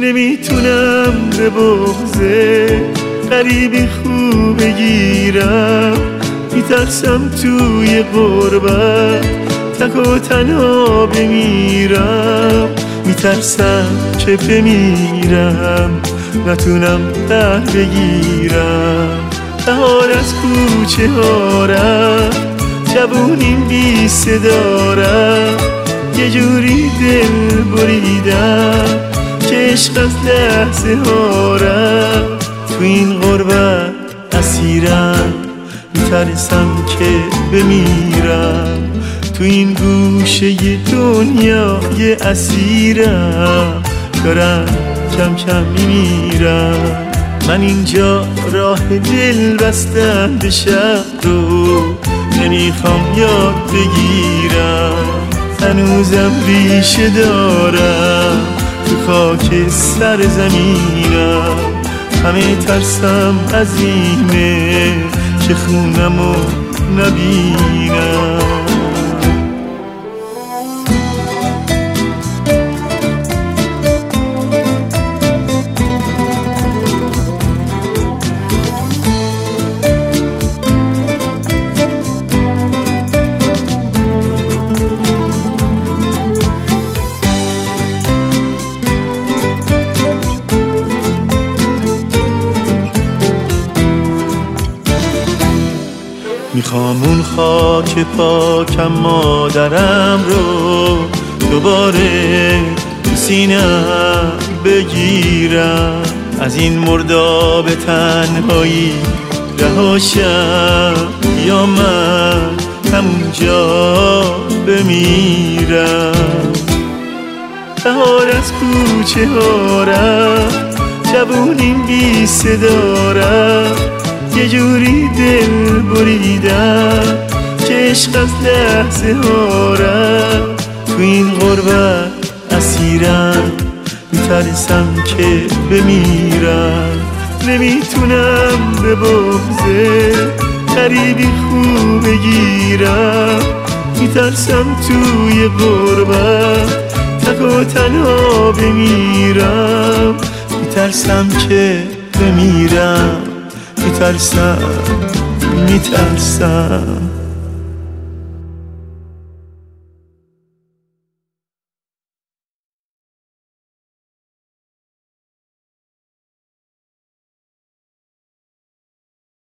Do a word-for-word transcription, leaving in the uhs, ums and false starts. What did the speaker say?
نمیتونم به بغض غریبی خوب بگیرم، میترسم توی غربت تک و تنها بمیرم، میترسم که بمیرم نتونم در بگیرم. بهار از کوچه ها رفت، جوونیم بی صدا رفت، یه جوری دل بریدم که عشق از لحظه ها رفت. تو این غربت اسیرم، میترسم که بمیرم، تو این گوشه دنیای اسیرم، دارم کم کم میمیرم. من اینجا راه دل بستم به شهر رو نمیخوام یاد بگیرم، هنوزم ریشه دارم تو خاک سر زمینم. همه ترسم عظیمه که خونمو نبینم. میخوام اون خاک پاکم مادرم رو دوباره تو سینم بگیرم، از این مرداب تنهایی رهاشم یا من همونجا بمیرم. بهار از کوچه ها رفت، جوونیم بی صدا رفت، یه جوری دل بریدم که عشق از لحظه ها رفت. تو این غربت اسیرم، میترسم که بمیرم، نمیتونم به بغض غریبی خوب بگیرم، میترسم توی غربت تک و تنها بمیرم، میترسم که بمیرم، میترسم میترسم